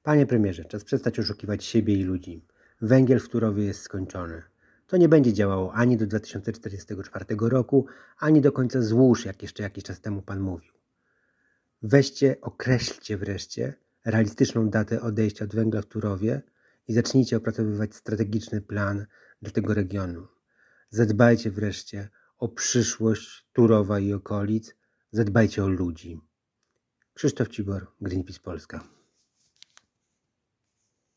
Panie premierze, czas przestać oszukiwać siebie i ludzi. Węgiel w Turowie jest skończony. To nie będzie działało ani do 2044 roku, ani do końca złóż, jak jeszcze jakiś czas temu pan mówił. Określcie wreszcie realistyczną datę odejścia od węgla w Turowie i zacznijcie opracowywać strategiczny plan dla tego regionu. Zadbajcie wreszcie o przyszłość Turowa i okolic. Zadbajcie o ludzi. Krzysztof Cibor, Greenpeace Polska.